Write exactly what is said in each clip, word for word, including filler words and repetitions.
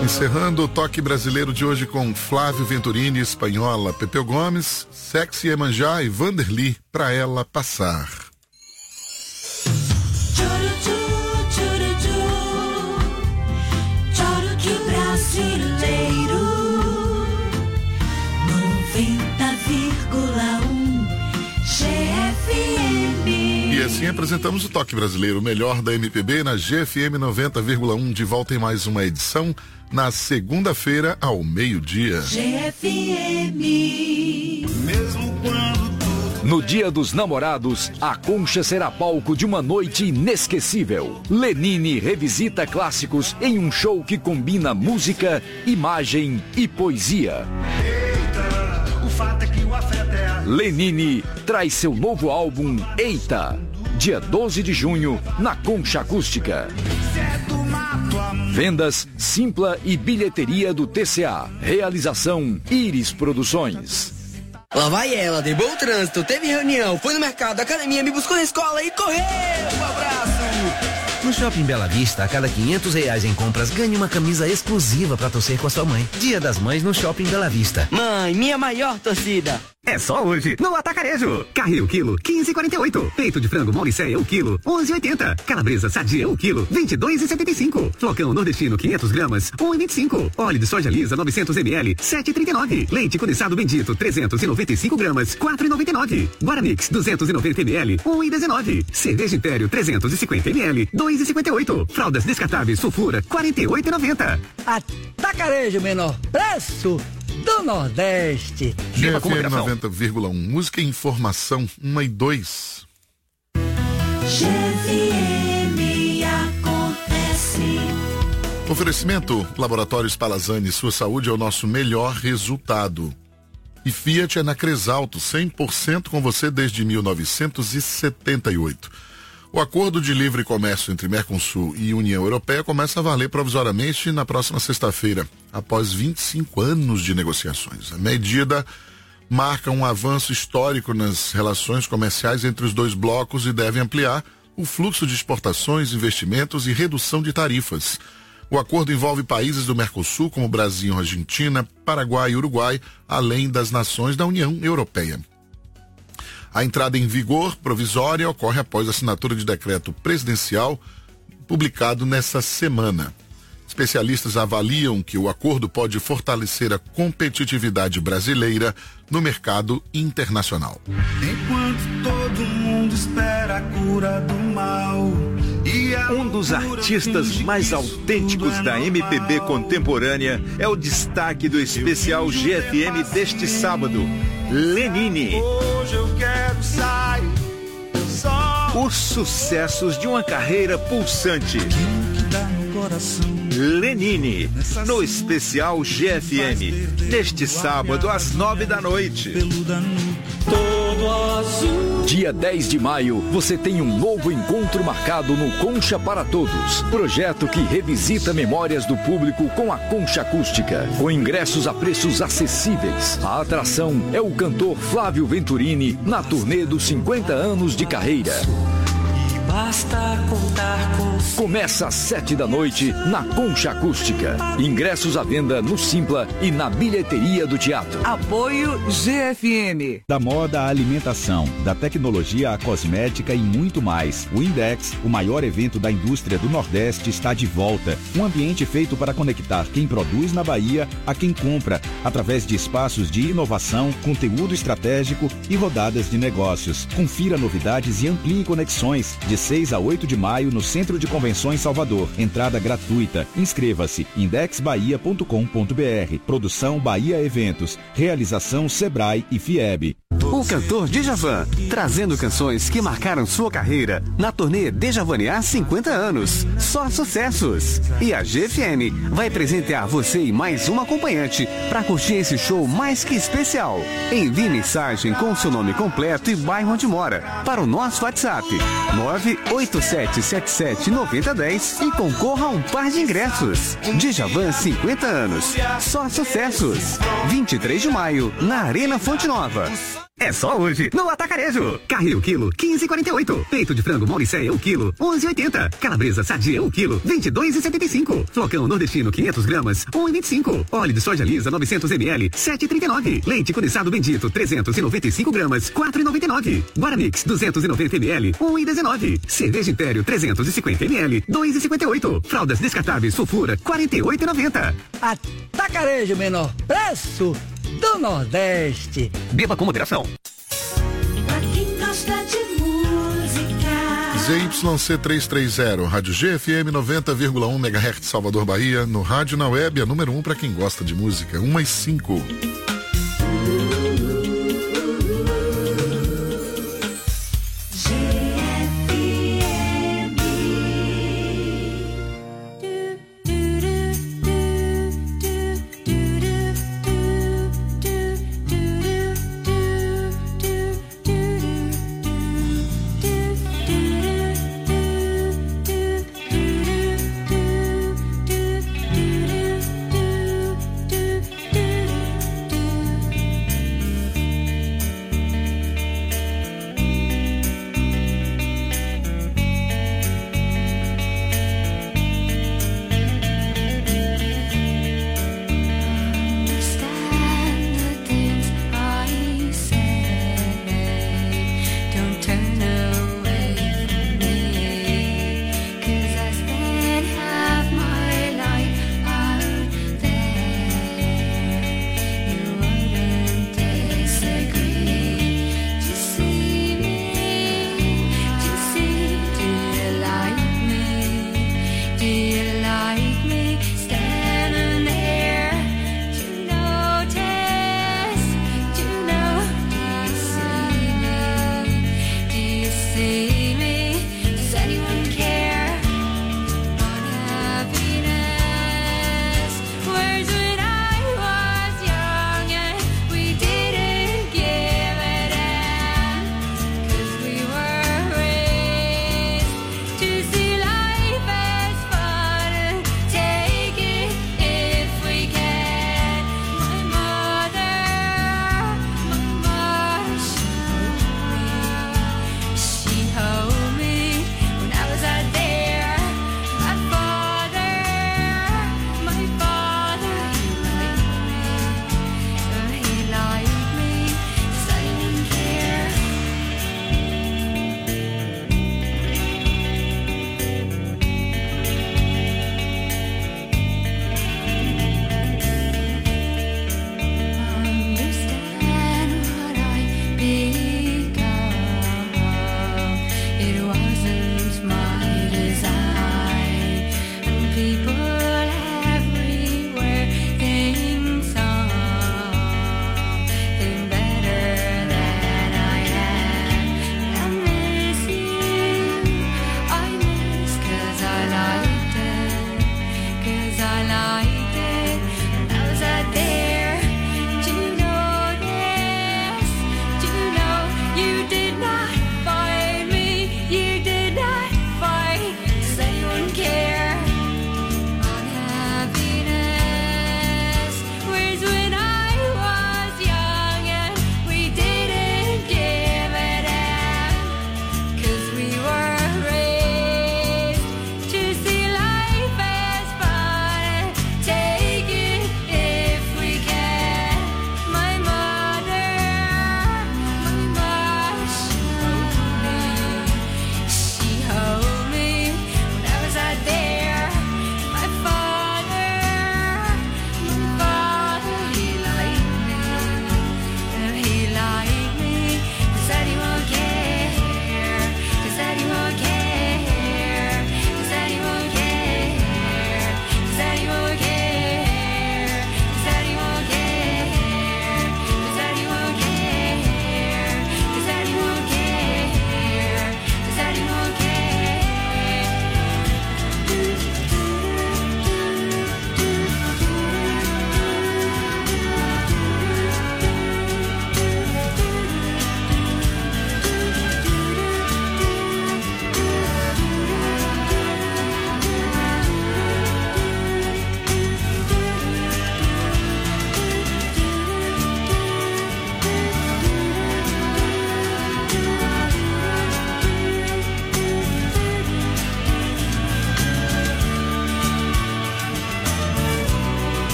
Encerrando o toque brasileiro de hoje com Flávio Venturini, Espanhola, Pepeu Gomes, Sexy Iemanjá e Vanderly, Pra Ela Passar. Brasileiro noventa vírgula um G F M. E assim apresentamos o Toque Brasileiro, o melhor da M P B na G F M noventa vírgula um. De volta em mais uma edição na segunda-feira ao meio-dia. G F M. Mesmo quando No Dia dos Namorados, a Concha será palco de uma noite inesquecível. Lenine revisita clássicos em um show que combina música, imagem e poesia. Eita, o fato é que o afeto é a... Lenine traz seu novo álbum Eita, dia doze de junho, na Concha Acústica. Vendas Simpla e bilheteria do T C A. Realização Iris Produções. Lá vai ela, de bom trânsito, teve reunião, foi no mercado, academia, me buscou na escola e correu! Um abraço! No Shopping Bela Vista, a cada quinhentos reais em compras, ganhe uma camisa exclusiva pra torcer com a sua mãe. Dia das Mães no Shopping Bela Vista. Mãe, minha maior torcida! É só hoje, no Atacarejo. Carril quilo, quinze e quarenta e oito. Peito de frango Mauricéia, o quilo, onze e oitenta. Calabresa sadia, o quilo, vinte e dois e setenta e cinco. Flocão nordestino, quinhentos gramas, um e vinte e cinco. Óleo de soja lisa, novecentos mililitros, sete e trinta e nove. Leite condensado bendito, trezentos e noventa e cinco gramas, quatro e noventa e nove. Guaramix, duzentos e noventa mililitros, um e dezenove. Cerveja Império, trezentos e cinquenta mililitros, dois e cinquenta e oito. Fraldas descartáveis Sulfura, quarenta e oito e noventa. Atacarejo, menor preço do Nordeste. G F M noventa vírgula um, música e informação, uma e dois. G F M acontece. Oferecimento, Laboratórios Palazani, sua saúde é o nosso melhor resultado. E Fiat é na Cresalto, cem por cento com você desde mil novecentos e setenta e oito. O acordo de livre comércio entre Mercosul e União Europeia começa a valer provisoriamente na próxima sexta-feira, após vinte e cinco anos de negociações. A medida marca um avanço histórico nas relações comerciais entre os dois blocos e deve ampliar o fluxo de exportações, investimentos e redução de tarifas. O acordo envolve países do Mercosul, como Brasil, Argentina, Paraguai e Uruguai, além das nações da União Europeia. A entrada em vigor provisória ocorre após a assinatura de decreto presidencial publicado nesta semana. Especialistas avaliam que o acordo pode fortalecer a competitividade brasileira no mercado internacional. Enquanto todo mundo espera a cura do mal. Um dos artistas mais autênticos da M P B contemporânea é o destaque do especial G F M deste sábado, Lenine. Hoje eu quero sair só. Os sucessos de uma carreira pulsante. Que dá no coração. Lenine, no especial G F M, neste sábado às nove da noite. Dia dez de maio, você tem um novo encontro marcado no Concha para Todos, projeto que revisita memórias do público com a Concha Acústica, com ingressos a preços acessíveis. A atração é o cantor Flávio Venturini na turnê dos cinquenta anos de carreira. Basta contar com... Começa às sete da noite na Concha Acústica. Ingressos à venda no Simpla e na bilheteria do teatro. Apoio G F M. Da moda à alimentação, da tecnologia à cosmética e muito mais. O Index, o maior evento da indústria do Nordeste, está de volta. Um ambiente feito para conectar quem produz na Bahia a quem compra, através de espaços de inovação, conteúdo estratégico e rodadas de negócios. Confira novidades e amplie conexões. De seis a oito de maio no Centro de Convenções Salvador. Entrada gratuita. Inscreva-se. index bahia ponto com ponto br. Produção Bahia Eventos. Realização Sebrae e Fieb. O cantor Djavan, trazendo canções que marcaram sua carreira na turnê Djavanear cinquenta anos. Só sucessos. E a G F M vai presentear você e mais um acompanhante para curtir esse show mais que especial. Envie mensagem com seu nome completo e bairro onde mora para o nosso WhatsApp nove oito sete sete sete nove zero um zero e concorra a um par de ingressos. Djavan cinquenta anos. Só sucessos. vinte e três de maio na Arena Fonte Nova. É só hoje, no Atacarejo. Carne o quilo, quinze e quarenta e oito. Peito de frango Mauricéia o quilo, onze e oitenta. Calabresa sadia o quilo, vinte e dois e setenta e cinco. Flocão nordestino quinhentos gramas, um e vinte e cinco. Óleo de soja lisa novecentos mililitros, sete e trinta e nove. Leite condensado bendito trezentos e noventa e cinco gramas, quatro e noventa e nove. Guaramix duzentos e noventa mililitros, um e dezenove. Cerveja Império trezentos e cinquenta mililitros, dois e cinquenta e oito. Fraldas descartáveis Sulfura quarenta e oito e noventa. Atacarejo, menor preço do Nordeste. Beba com moderação. Pra quem gosta de música. Z Y C trezentos e trinta, Rádio G F M noventa vírgula um megahertz, Salvador, Bahia. No rádio, na web, a número um para quem gosta de música. um e cinco.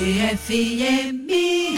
G F M.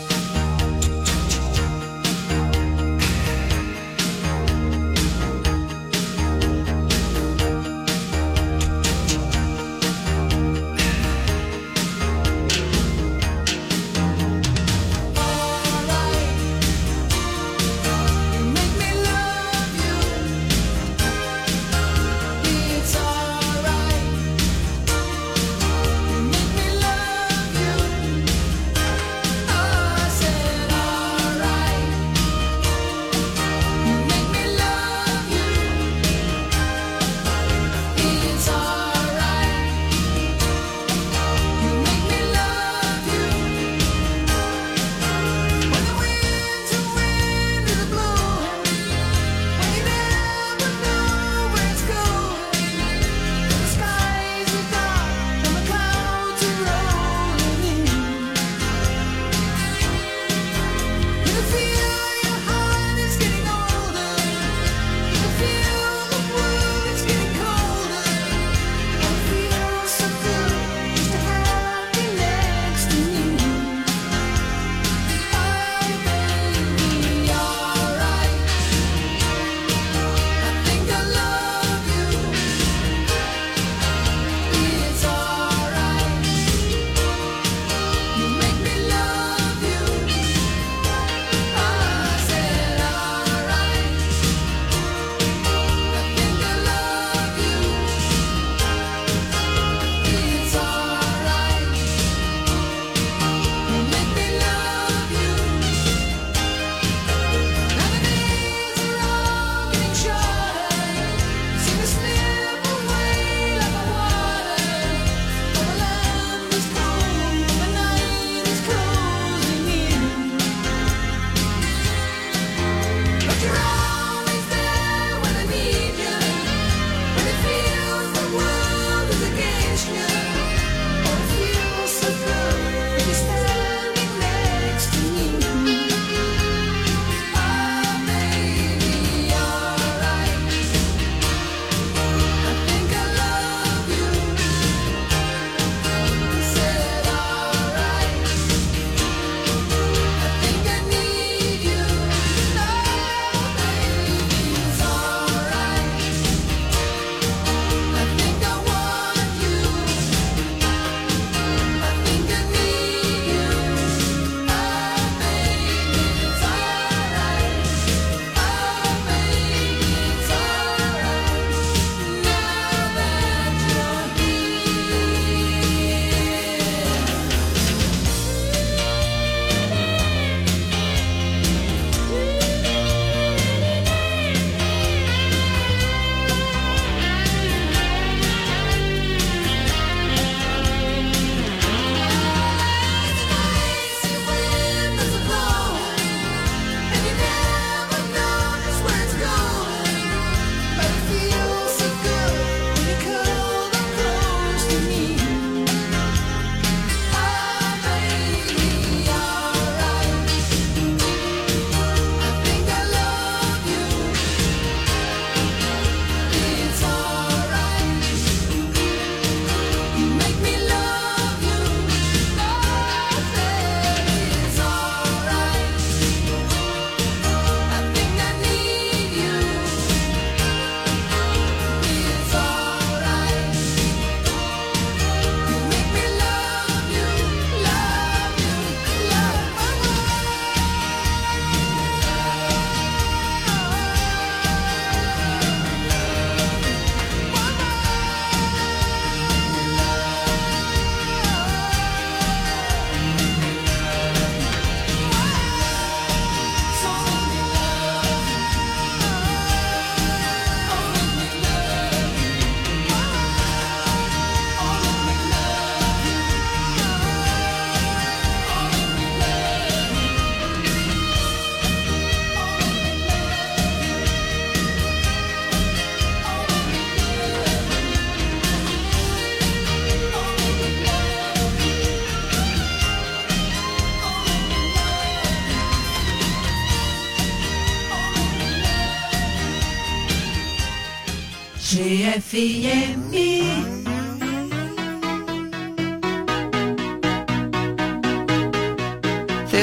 G F M.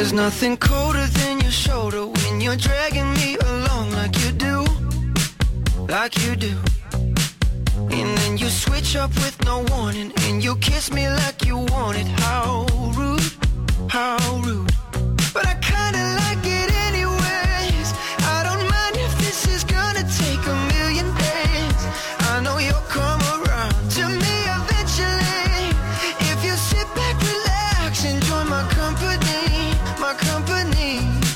There's nothing colder than your shoulder when you're dragging me along like you do, like you do. And then you switch up with no warning, and you kiss me like you want it. How rude, how rude. But I kinda like it anyways. I don't mind if this is gonna take a million days. I know you'll come around to me eventually. If you sit back, relax, enjoy my company, my company.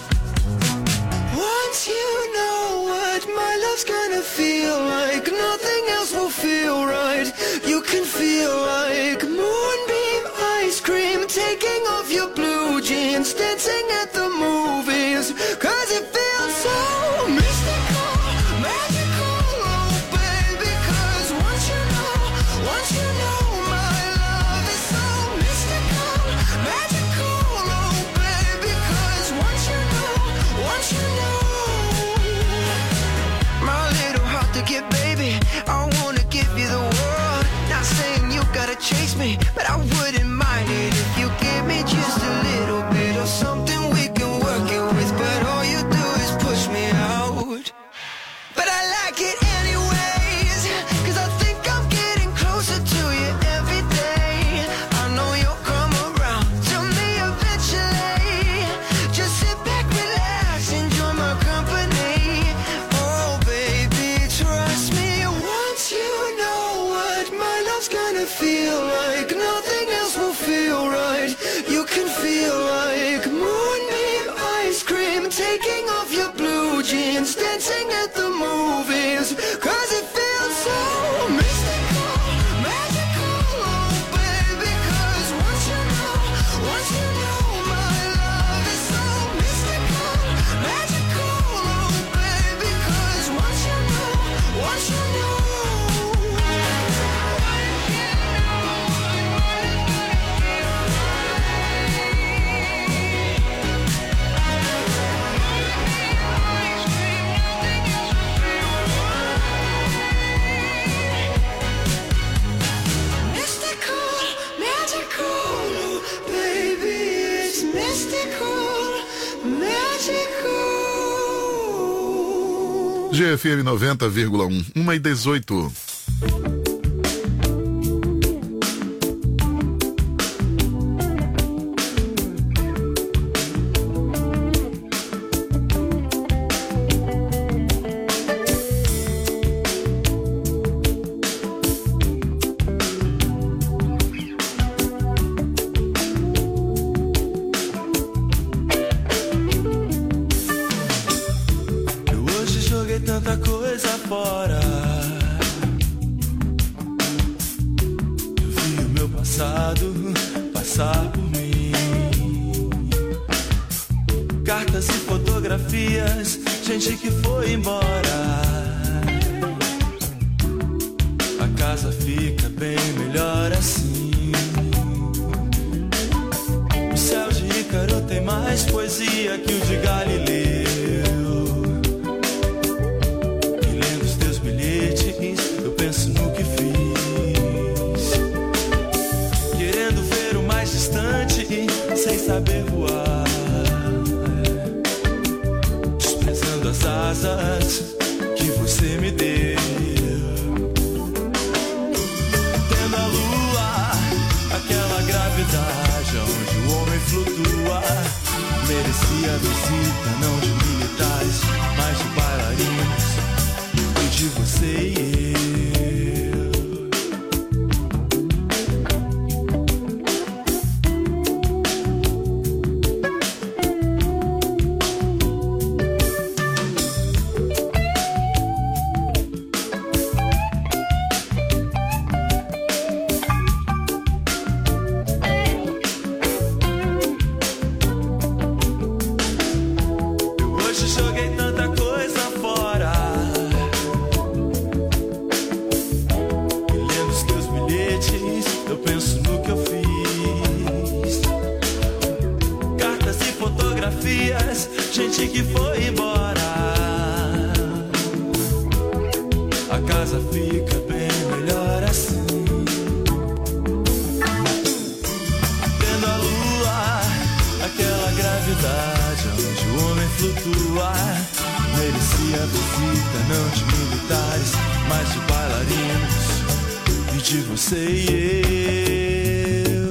Once you know what my love's gonna feel like, nothing else will feel right. You can feel like moonbeam ice cream, taking off your blue jeans, dancing at the movies, cause it feels so mystical, magical, oh baby. Cause once you know, once you know my love is so mystical, magical, oh baby. Cause once you know, once you know, my little heart to get, baby, I wanna give you the world. Not saying you gotta chase me, but I wouldn't mind it if you give me just a little bit of something we can work it with. But all you do is push me out. But I like it anyways, cause I think I'm getting closer to you every day. I know you'll come around to me eventually. Just sit back, relax, enjoy my company. Oh baby, trust me. Once you know what my love's gonna feel like, nothing else will feel right. You can feel like moonbeam ice cream, taking off your blue jeans, dancing at the movies, cause it feels so mystical, magical, oh baby. Cause once you know, once you know my love is so mystical, magical, oh baby. Cause once you know, once you know. G F M noventa vírgula um, uma e dezoito. Tanta coisa fora. Eu vi o meu passado passar por mim. Cartas e fotografias, gente que foi embora. A casa fica bem melhor assim. O céu de Ícaro tem mais poesia que o de Galileu. Eu penso no que fiz, querendo ver o mais distante sem saber voar, desprezando as asas que você me deu. Tendo a lua, aquela gravidade onde o homem flutua, merecia a visita não de militares, mas de bailarinos, de você e eu. visita não de militares, mas de bailarinos e de você e eu.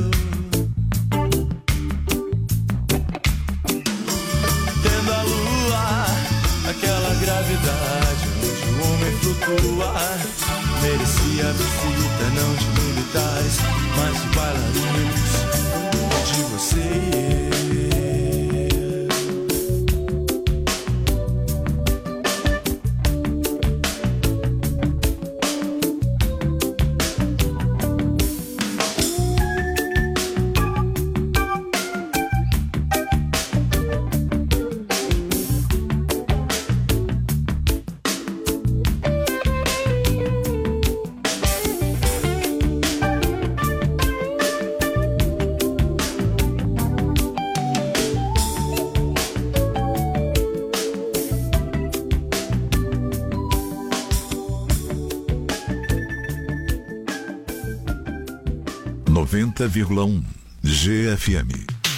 Tendo a lua, aquela gravidade onde o homem flutua, merecia a visita não de militares, mas de bailarinos de você e eu. noventa vírgula um G F M.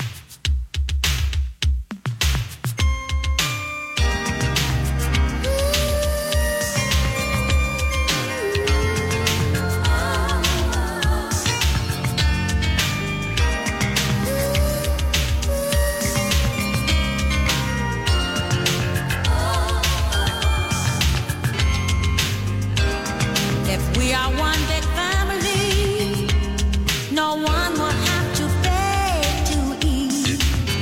If we are one big family, no one will have to beg to eat.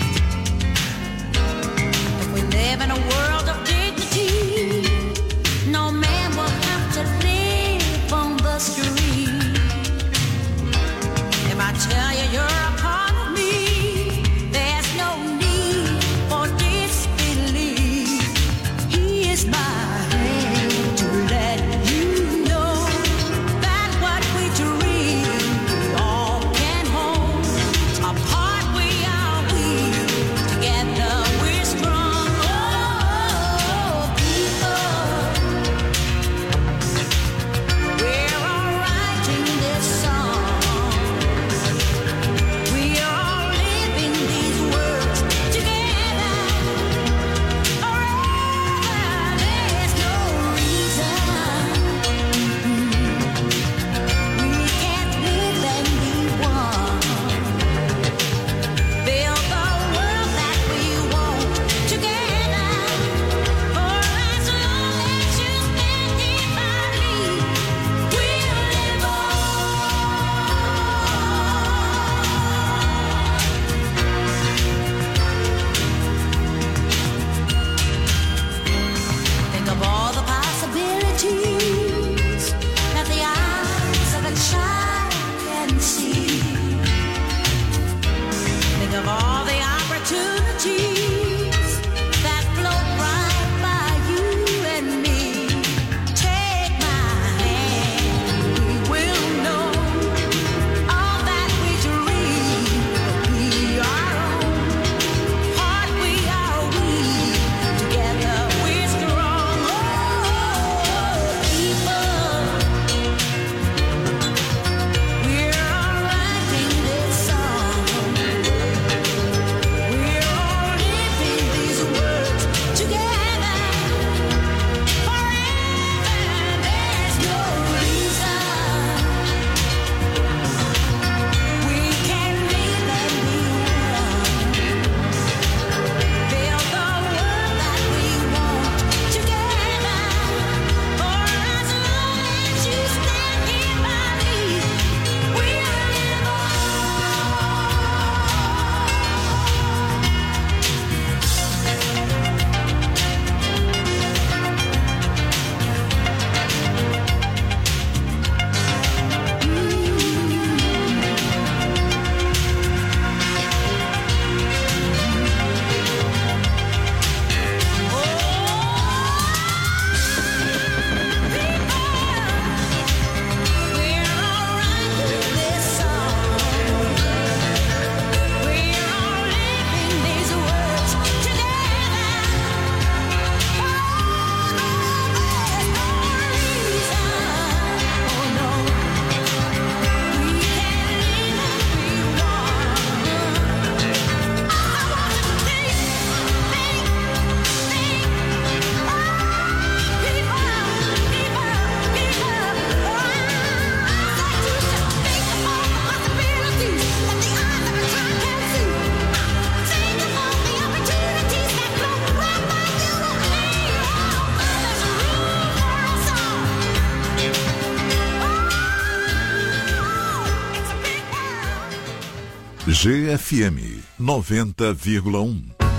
If we live in a world of dignity, no man will have to live on the street. If I tell you you're a part of me, there's no need for disbelief. He is my hand to let you know. G F M noventa vírgula um.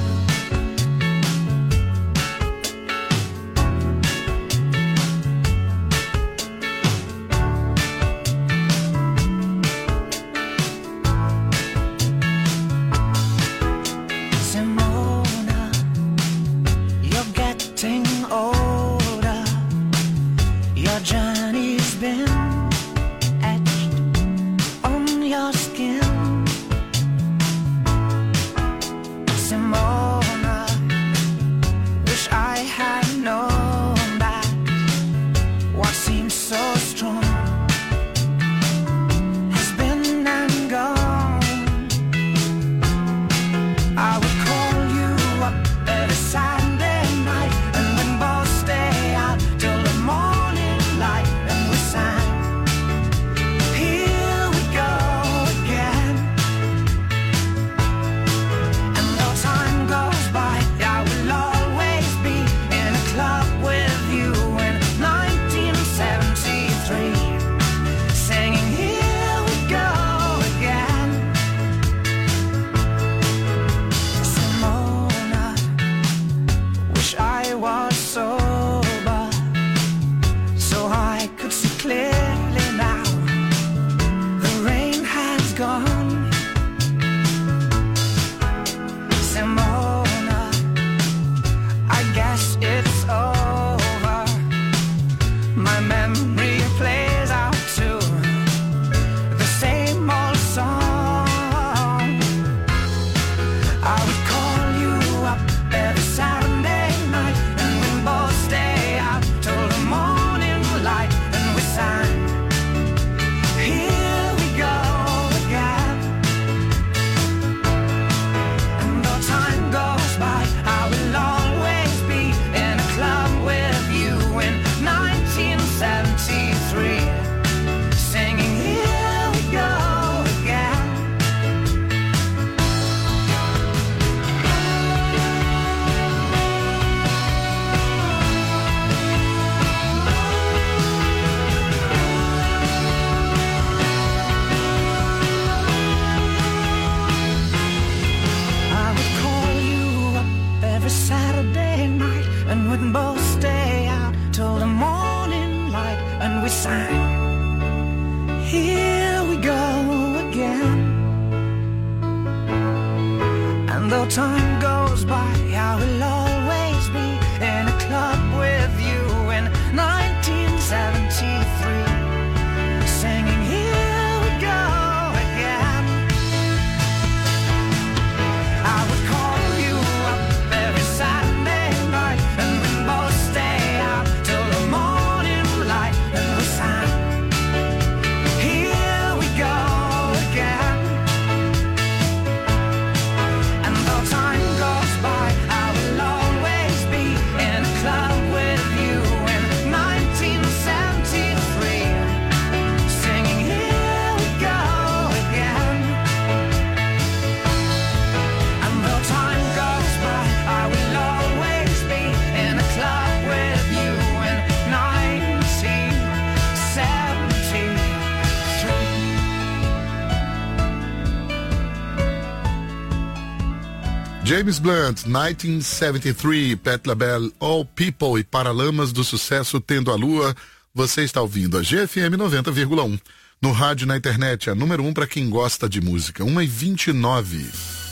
James Blunt, nineteen seventy-three, Patti LaBelle, All People e Paralamas do Sucesso Tendo a Lua. Você está ouvindo a G F M noventa vírgula um. No rádio e na internet, a número um para quem gosta de música. uma e vinte e nove.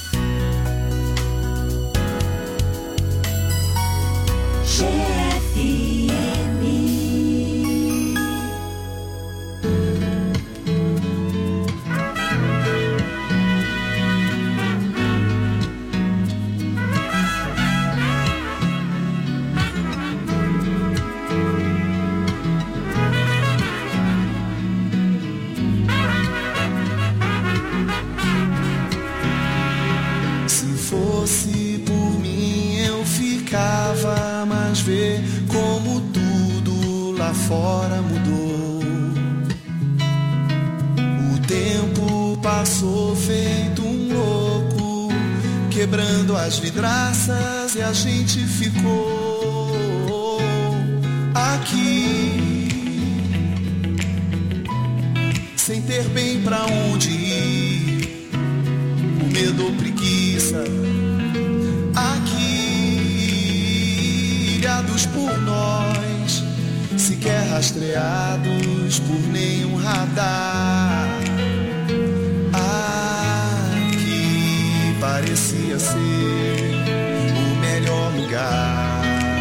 Fora mudou, o tempo passou feito um louco, quebrando as vidraças e a gente ficou aqui, sem ter bem pra onde ir, ou preguiça. Aqui, ilhados por nós, sequer rastreados por nenhum radar. Aqui parecia ser o melhor lugar.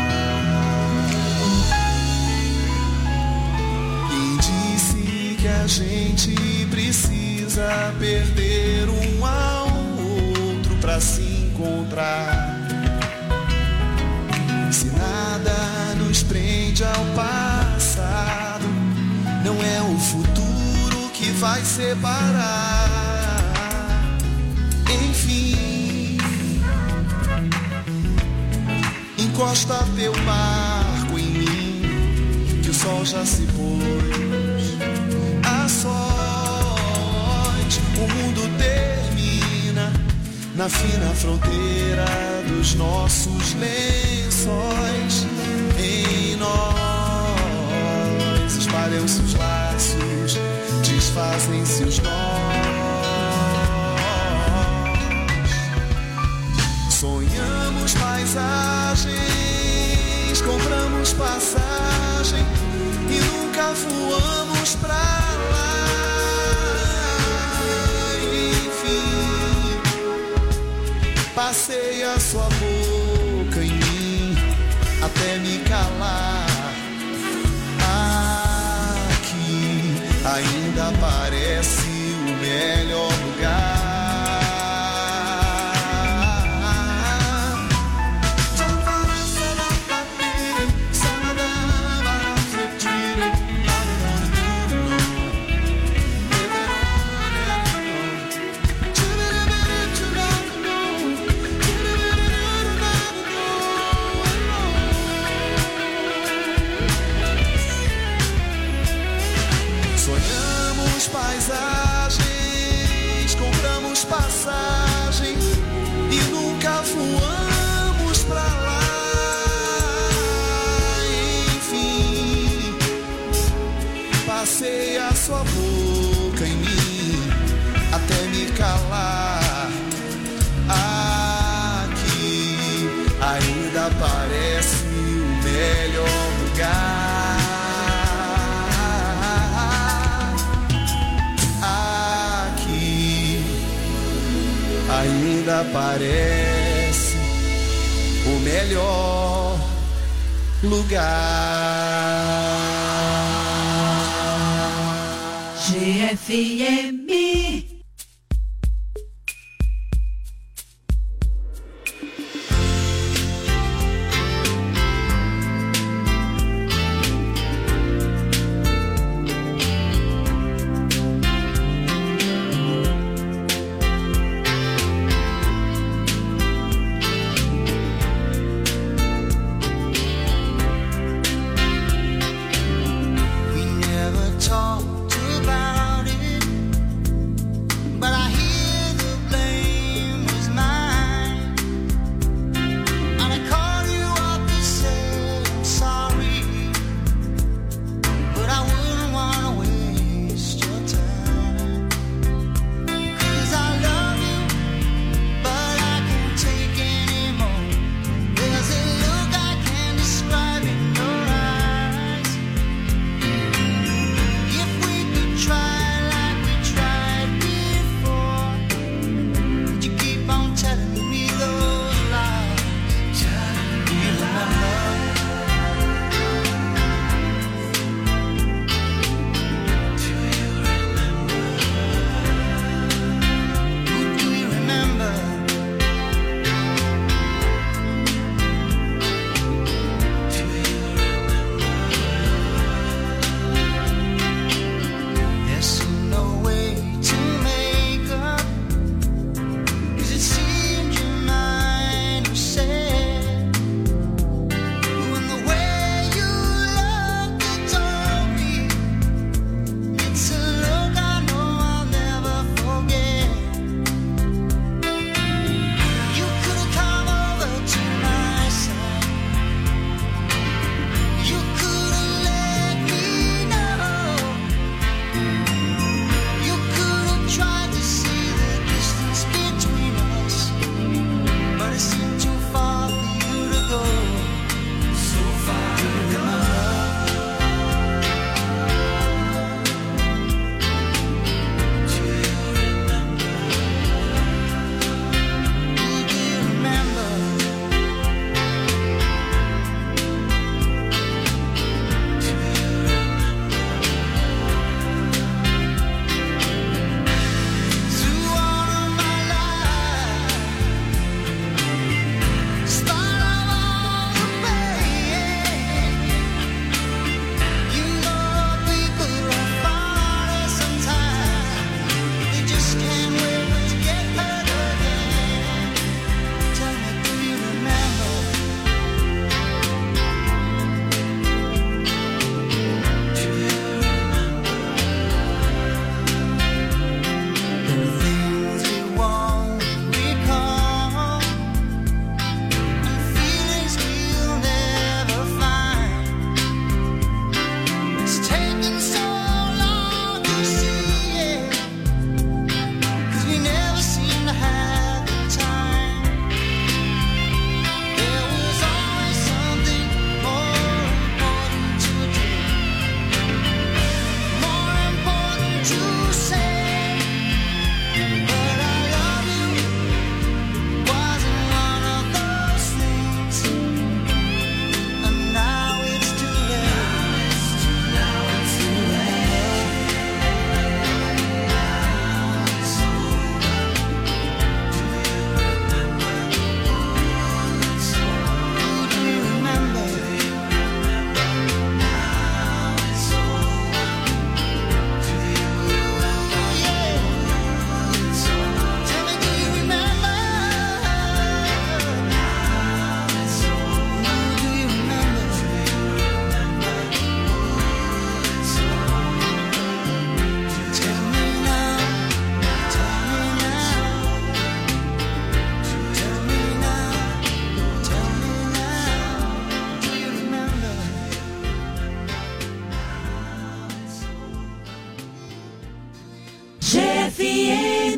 Quem disse que a gente precisa perder um ao outro pra se encontrar? Se nada nos prende ao passado, não é o futuro que vai separar. Enfim, encosta teu barco em mim, que o sol já se pôs a sós. O mundo termina na fina fronteira dos nossos lençóis. Em nós espalham-se os laços, desfazem-se os nós. Sonhamos paisagens, compramos passagem e nunca voamos pra lá. Enfim, passei a sua boca em mim até me calar. Aqui ainda parece o melhor lugar. Paisagens, compramos passagem e nunca voamos pra lá. Enfim, passei a sua boca em mim até me calar. Aqui ainda parece o melhor lugar. Ainda parece o melhor lugar. G F M. Talked about it.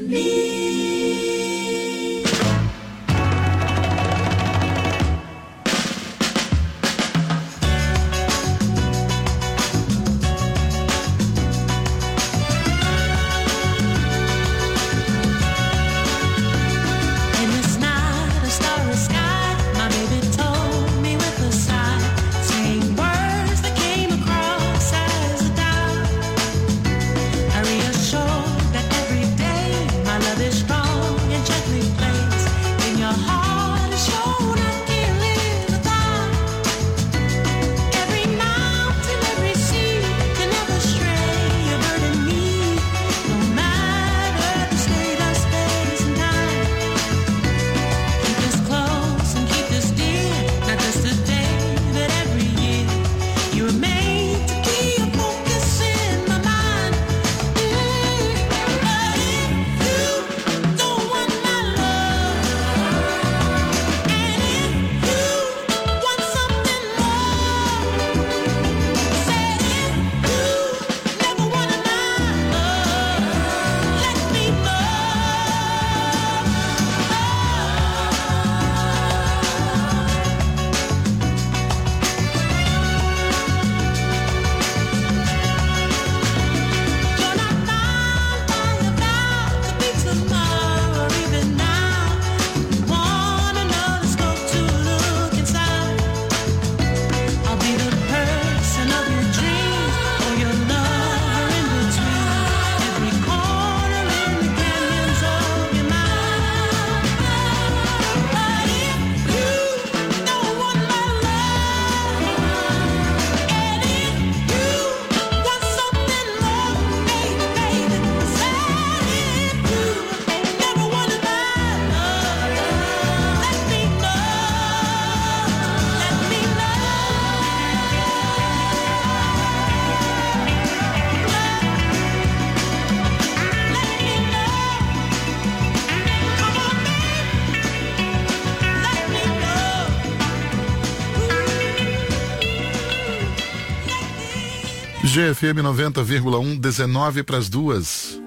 G F M noventa vírgula um, dezenove para as duas.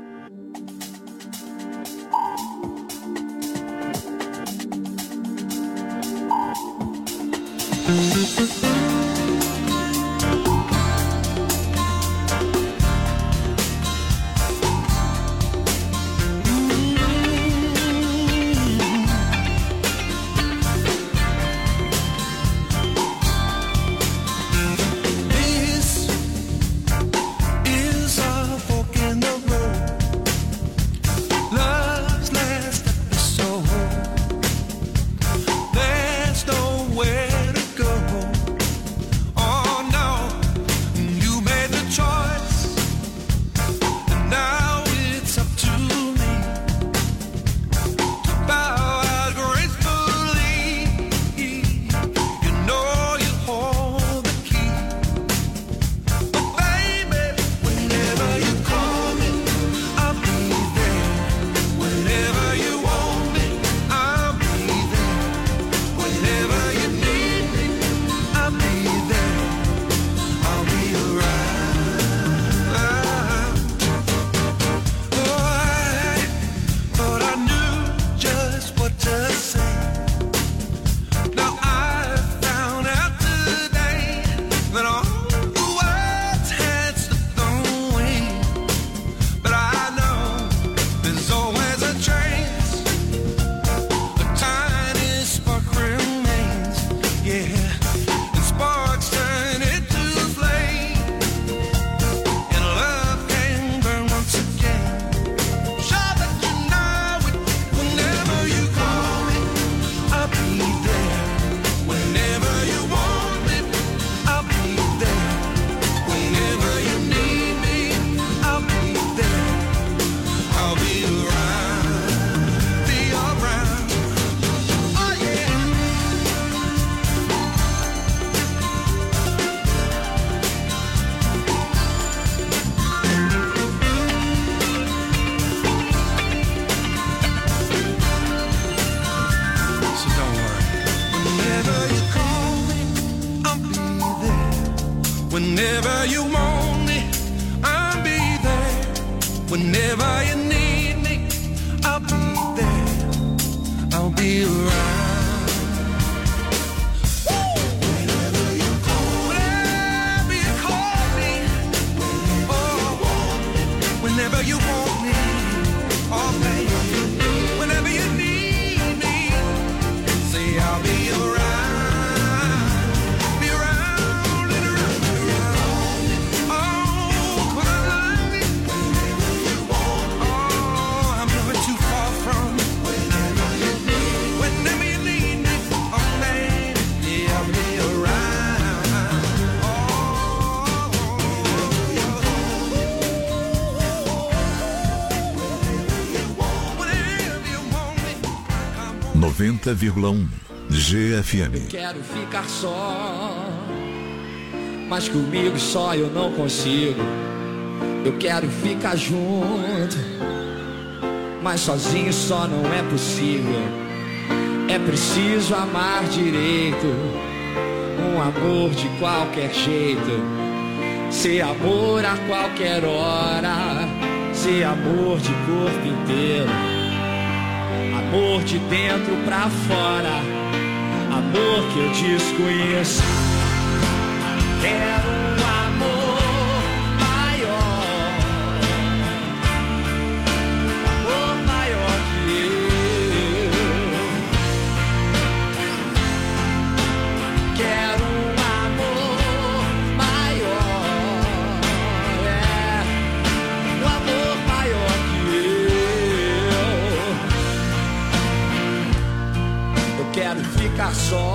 Whenever you want me, I'll be there. Whenever you need me, be around. Whenever you call, whenever you call me, oh, whenever you want me, oh baby, whenever you need me, say I'll be around. noventa vírgula um G F M. Quero ficar só, mas comigo só eu não consigo. Eu quero ficar junto, mas sozinho só não é possível. É preciso amar direito, um amor de qualquer jeito. Ser amor a qualquer hora, ser amor de corpo inteiro. Amor de dentro pra fora, amor que eu desconheço. Quero um amor maior, amor maior que eu. Quero um amor maior, é, um amor maior que eu. Eu quero ficar só,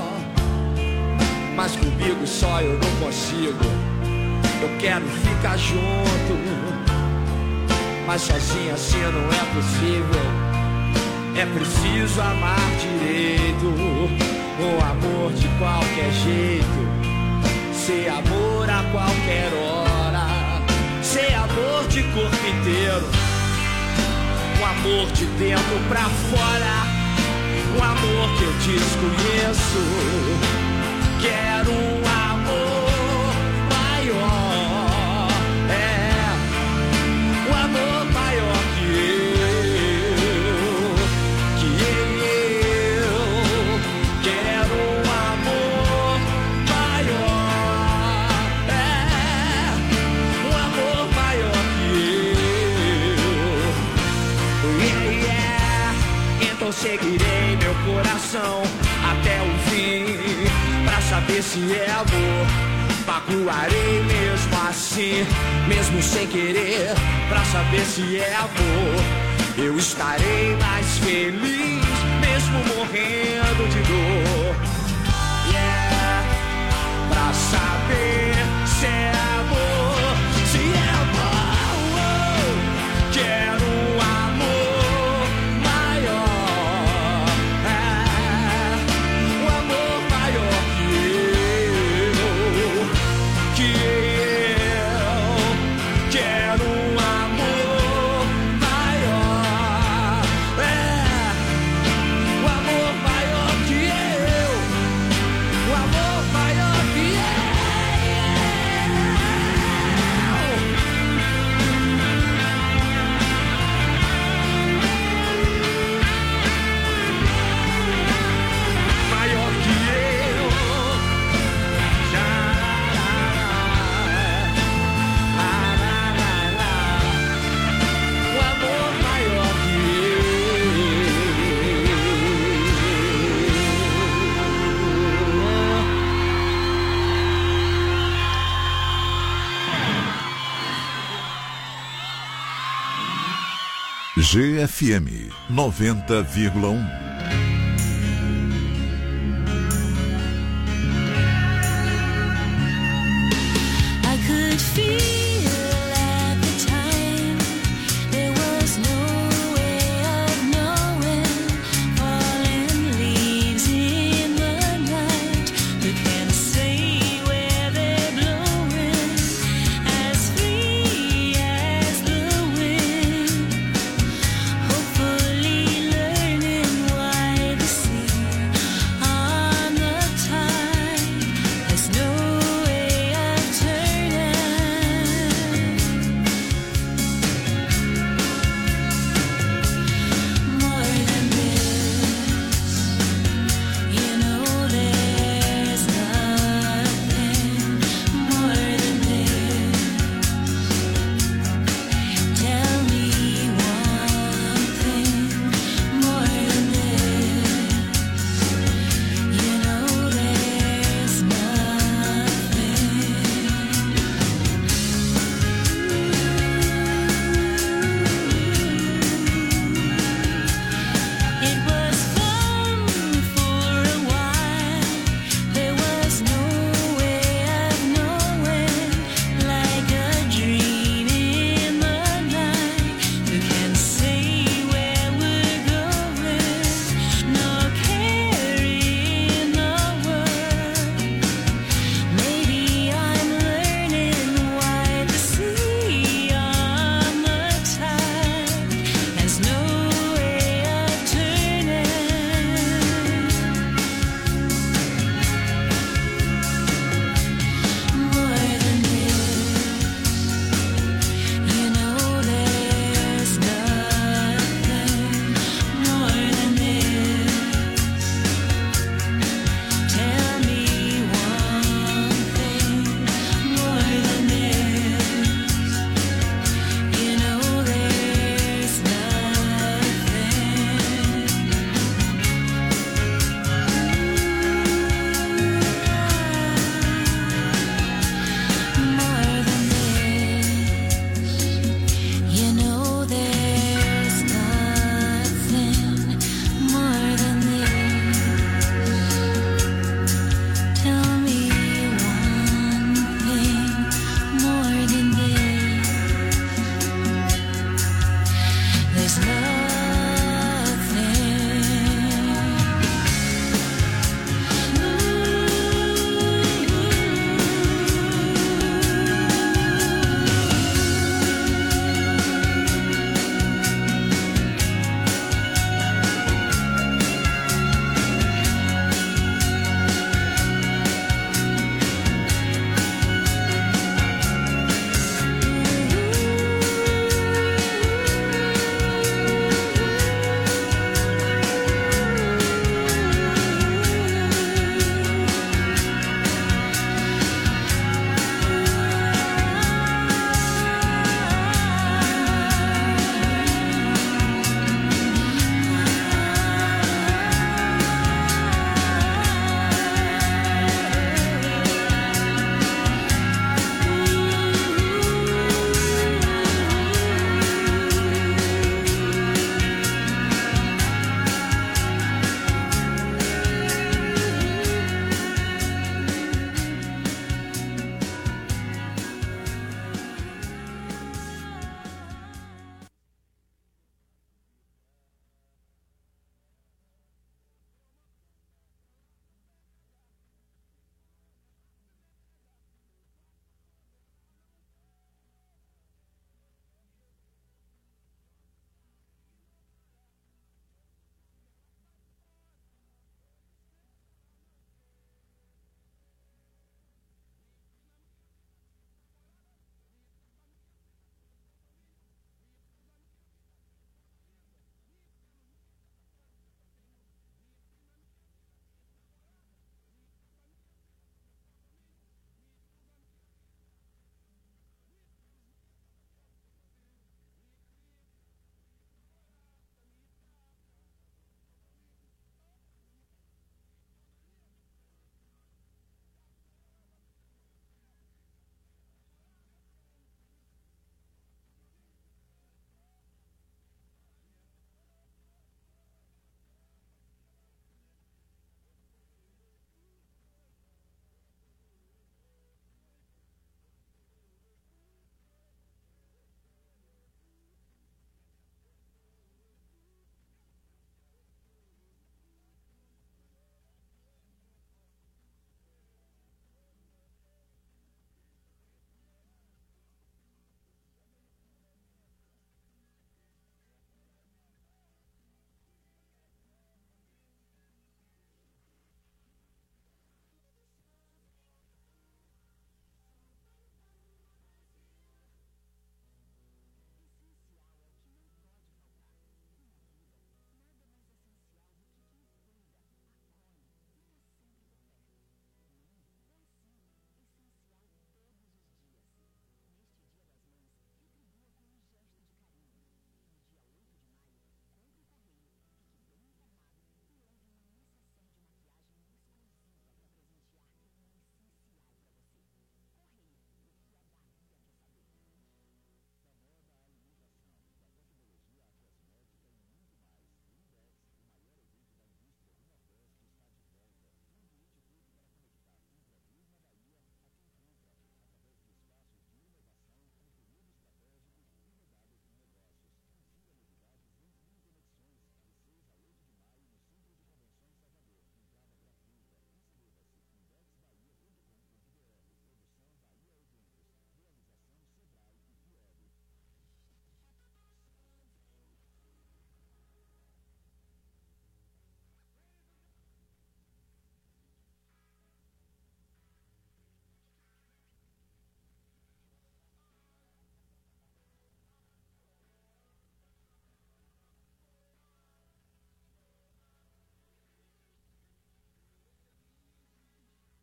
mas comigo só eu não consigo. Eu quero ficar junto, mas sozinho assim não é possível. É preciso amar direito, um amor de qualquer jeito. Ser amor a qualquer hora, ser amor de corpo inteiro. Um amor de dentro pra fora, um amor que eu desconheço. Quero um amor maior, é, um amor maior que eu, que eu. Quero um amor maior, é, um amor maior que eu, yeah, yeah. Então seguirei meu coração até o fim, pra saber se é amor. Magoarei mesmo assim, mesmo sem querer, pra saber se é amor. Eu estarei mais feliz, mesmo morrendo de dor, yeah. Pra saber se é amor, se é amor. Quero um amor maior, é, um amor maior que eu, que eu. Quero um amor maior, é, um amor maior que eu, um amor maior que eu. Maior que eu. Já, lá, lá, lá, lá, lá. Um amor maior que G F M noventa vírgula um. I could feel at the time there was no way of knowing. Falling leaves in the night, who can say where they're blowing? As free as the wind, hopefully learning what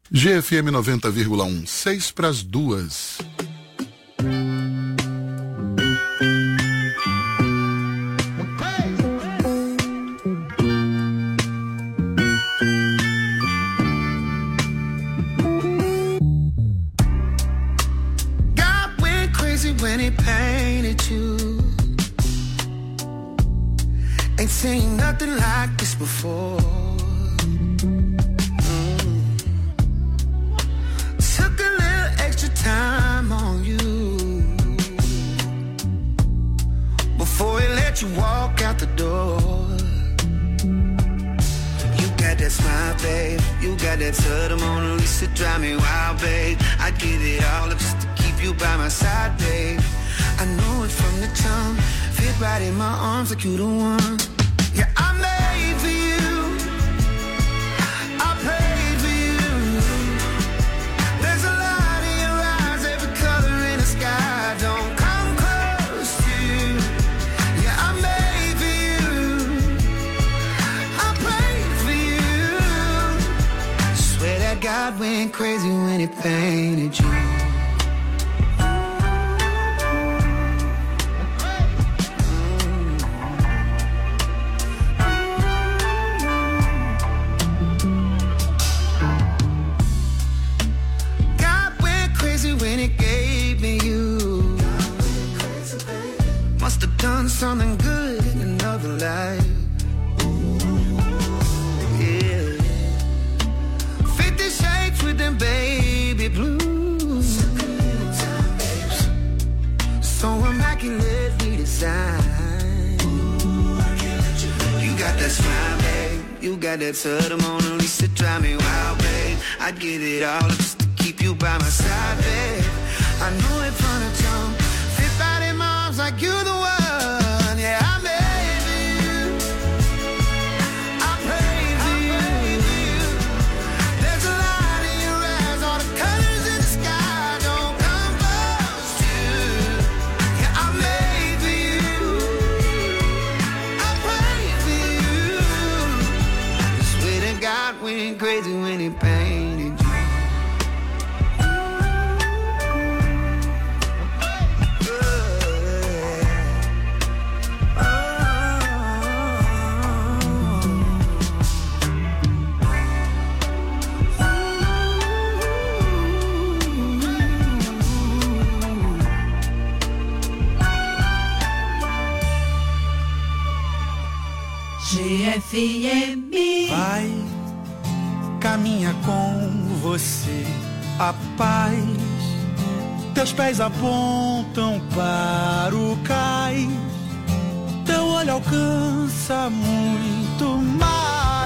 G F M noventa vírgula um, seis para as duas. God went crazy when he painted you. Ain't seen nothing like this before. Time on you before he let you walk out the door. You got that smile, babe. You got that to the Mona Lisa, drive me wild, babe. I'd give it all up just to keep you by my side, babe. I know it from the jump. Fit right in my arms like you the one. Yeah, I'm made for you. I prayed for you. There's a lot. Don't come close to you. Yeah, I made for you. I prayed for you. Swear that God went crazy when he painted you. God went crazy when he gave me you. Must have done something good in another life. Yeah. Fifty shades with them baby blues. So immaculately designed. You got that smile, babe. You got that to the Mona Lisa, drive me wild, babe. I'd give it all up just to keep you by my side, babe. I know it from the jump. Like you're the one, yeah, I made for you. I prayed for you. There's a light in your eyes, all the colors in the sky don't come close to you. Yeah, I made for you. I prayed for you. I swear that God went crazy when he painted you. G F M. Vai, caminha com você a paz. Teus pés apontam para o cais. Teu olho alcança muito mais.